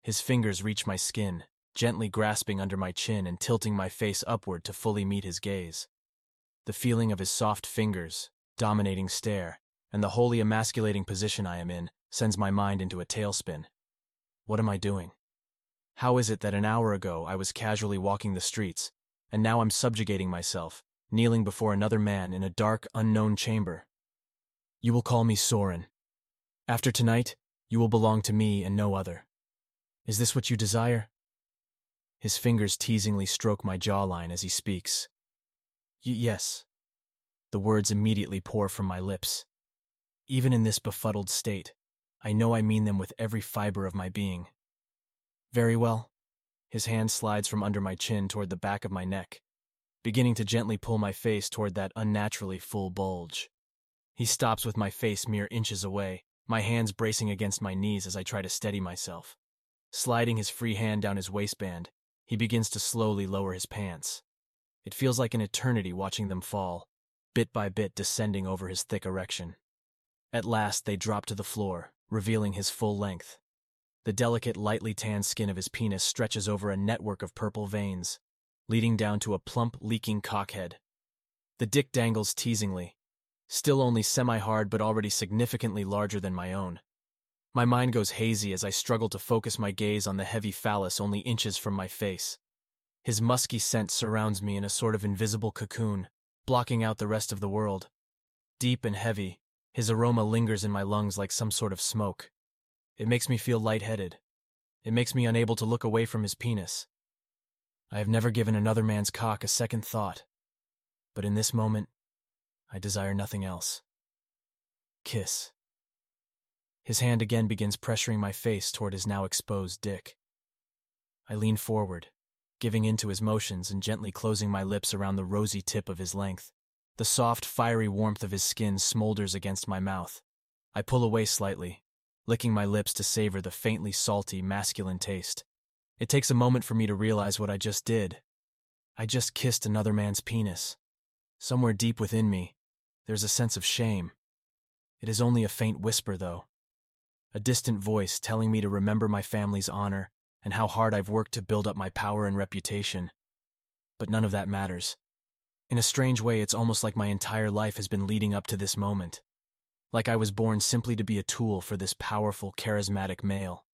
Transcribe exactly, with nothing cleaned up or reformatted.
His fingers reach my skin, gently grasping under my chin and tilting my face upward to fully meet his gaze. The feeling of his soft fingers, dominating stare, and the wholly emasculating position I am in sends my mind into a tailspin. What am I doing? How is it that an hour ago I was casually walking the streets, and now I'm subjugating myself, kneeling before another man in a dark, unknown chamber? You will call me Soren. After tonight, you will belong to me and no other. Is this what you desire? His fingers teasingly stroke my jawline as he speaks. Y- yes. The words immediately pour from my lips. Even in this befuddled state, I know I mean them with every fiber of my being. Very well. His hand slides from under my chin toward the back of my neck, beginning to gently pull my face toward that unnaturally full bulge. He stops with my face mere inches away, my hands bracing against my knees as I try to steady myself. Sliding his free hand down his waistband, he begins to slowly lower his pants. It feels like an eternity watching them fall, bit by bit descending over his thick erection. At last they drop to the floor, revealing his full length. The delicate, lightly tanned skin of his penis stretches over a network of purple veins, leading down to a plump, leaking cockhead. The dick dangles teasingly, still only semi-hard but already significantly larger than my own. My mind goes hazy as I struggle to focus my gaze on the heavy phallus only inches from my face. His musky scent surrounds me in a sort of invisible cocoon, blocking out the rest of the world. Deep and heavy, his aroma lingers in my lungs like some sort of smoke. It makes me feel lightheaded. It makes me unable to look away from his penis. I have never given another man's cock a second thought, but in this moment, I desire nothing else. Kiss. His hand again begins pressuring my face toward his now exposed dick. I lean forward, giving in to his motions and gently closing my lips around the rosy tip of his length. The soft, fiery warmth of his skin smolders against my mouth. I pull away slightly, licking my lips to savor the faintly salty, masculine taste. It takes a moment for me to realize what I just did. I just kissed another man's penis. Somewhere deep within me, there's a sense of shame. It is only a faint whisper, though. A distant voice telling me to remember my family's honor and how hard I've worked to build up my power and reputation. But none of that matters. In a strange way, it's almost like my entire life has been leading up to this moment. Like I was born simply to be a tool for this powerful, charismatic male.